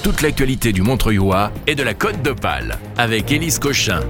Toute l'actualité du Montreuillois et de la Côte d'Opale avec Élise Cochin.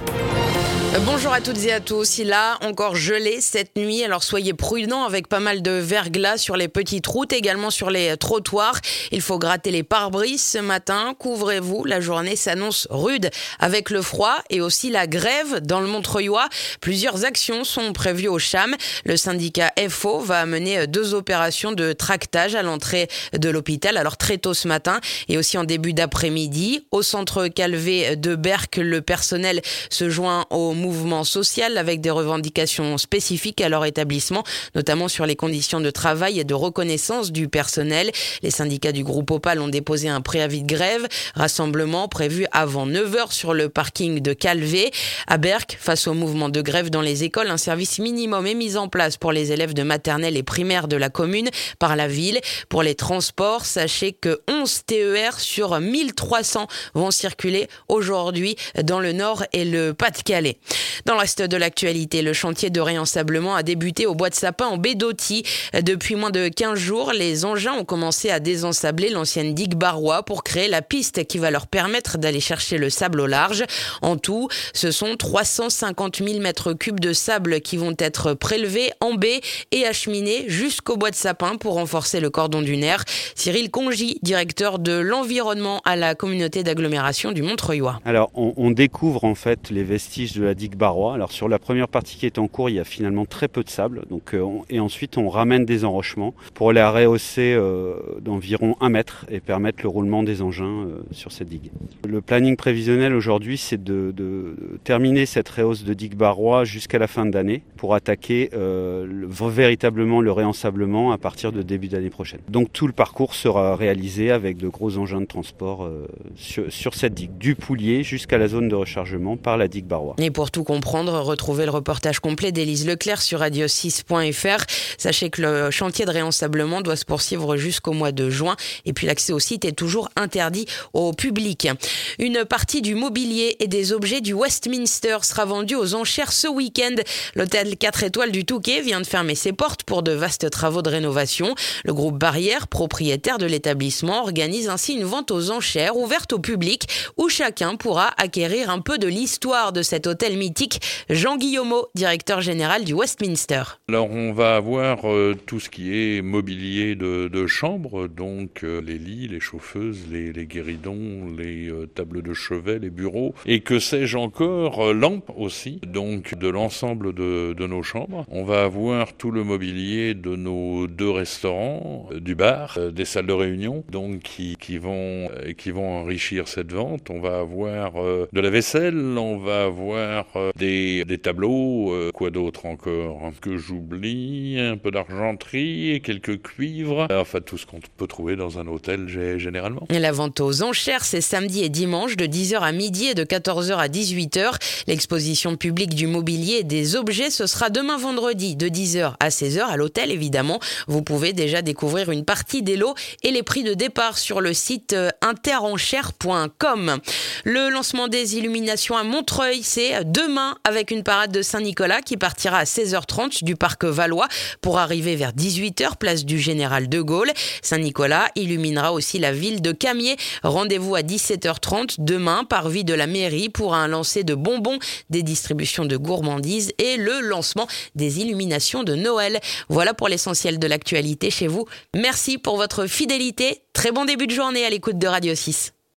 Bonjour à toutes et à tous. Il a encore gelé cette nuit, alors soyez prudents avec pas mal de verglas sur les petites routes, également sur les trottoirs. Il faut gratter les pare-brises ce matin. Couvrez-vous, la journée s'annonce rude avec le froid et aussi la grève dans le Montreuillois. Plusieurs actions sont prévues au CHAM. Le syndicat FO va mener 2 opérations de tractage à l'entrée de l'hôpital, alors très tôt ce matin et aussi en début d'après-midi. Au centre Calvé de Berck, le personnel se joint au mouvement social avec des revendications spécifiques à leur établissement, notamment sur les conditions de travail et de reconnaissance du personnel. Les syndicats du groupe Opale ont déposé un préavis de grève. Rassemblement prévu avant 9h sur le parking de Calvé. À Berck, face au mouvement de grève dans les écoles, un service minimum est mis en place pour les élèves de maternelle et primaire de la commune par la ville. Pour les transports, sachez que 11 TER sur 1300 vont circuler aujourd'hui dans le Nord et le Pas-de-Calais. Dans le reste de l'actualité, le chantier de réensablement a débuté au Bois de Sapin en baie d'Authie. Depuis moins de 15 jours, les engins ont commencé à désensabler l'ancienne digue Barrois pour créer la piste qui va leur permettre d'aller chercher le sable au large. En tout, ce sont 350 000 mètres cubes de sable qui vont être prélevés en baie et acheminés jusqu'au Bois de Sapin pour renforcer le cordon dunaire. Cyril Congy, directeur de l'environnement à la communauté d'agglomération du Montreuillois. Alors, on découvre en fait les vestiges de la digue Barrois. Alors sur la première partie qui est en cours, il y a finalement très peu de sable. Et ensuite, on ramène des enrochements pour les rehausser d'environ 1 mètre et permettre le roulement des engins sur cette digue. Le planning prévisionnel aujourd'hui, c'est de terminer cette rehausse de digue Barrois jusqu'à la fin de l'année pour attaquer véritablement le réensablement à partir de début d'année prochaine. Donc tout le parcours sera réalisé avec de gros engins de transport sur cette digue, du Poulier jusqu'à la zone de rechargement par la digue Barrois. Et pour tout comprendre, retrouvez le reportage complet d'Élise Leclerc sur radio6.fr. Sachez que le chantier de réensablement doit se poursuivre jusqu'au mois de juin. Et puis l'accès au site est toujours interdit au public. Une partie du mobilier et des objets du Westminster sera vendue aux enchères ce week-end. L'hôtel 4 étoiles du Touquet vient de fermer ses portes pour de vastes travaux de rénovation. Le groupe Barrière, propriétaire de l'établissement, organise ainsi une vente aux enchères ouverte au public où chacun pourra acquérir un peu de l'histoire de cet hôtel mythique. Jean Guillaumeau, directeur général du Westminster. Alors on va avoir tout ce qui est mobilier de chambre, donc les lits, les chauffeuses, les guéridons, les tables de chevet, les bureaux, et que sais-je encore, lampes aussi, donc de l'ensemble de nos chambres. On va avoir tout le mobilier de nos 2 restaurants, du bar, des salles de réunion, donc qui vont enrichir cette vente. On va avoir de la vaisselle, on va avoir des tableaux, quoi d'autre encore que j'oublie, un peu d'argenterie et quelques cuivres, enfin tout ce qu'on peut trouver dans un hôtel généralement. Et la vente aux enchères, c'est samedi et dimanche de 10h à midi et de 14h à 18h. L'exposition publique du mobilier et des objets, ce sera demain vendredi de 10h à 16h à l'hôtel évidemment. Vous pouvez déjà découvrir une partie des lots et les prix de départ sur le site interenchères.com. Le lancement des illuminations à Montreuil, c'est demain avec une parade de Saint-Nicolas qui partira à 16h30 du parc Valois pour arriver vers 18h, place du Général de Gaulle. Saint-Nicolas illuminera aussi la ville de Camiers. Rendez-vous à 17h30 demain par vie de la mairie pour un lancer de bonbons, des distributions de gourmandises et le lancement des illuminations de Noël. Voilà pour l'essentiel de l'actualité chez vous. Merci pour votre fidélité. Très bon début de journée à l'écoute de Radio 6.